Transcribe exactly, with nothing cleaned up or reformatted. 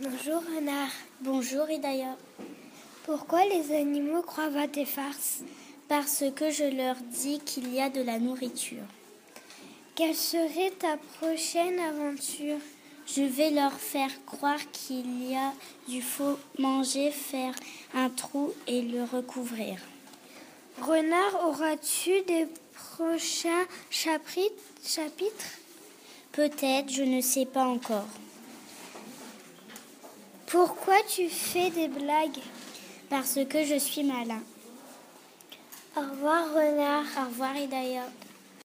Bonjour renard. Bonjour Hidaya. Pourquoi les animaux croient à tes farces? Parce que je leur dis qu'il y a de la nourriture. Quelle serait ta prochaine aventure? Je vais leur faire croire qu'il y a du faux manger, faire un trou et le recouvrir. Renard, auras-tu des prochains chapitres? Peut-être, je ne sais pas encore. Pourquoi tu fais des blagues? Parce que je suis malin. Au revoir renard. Au revoir Hidaya.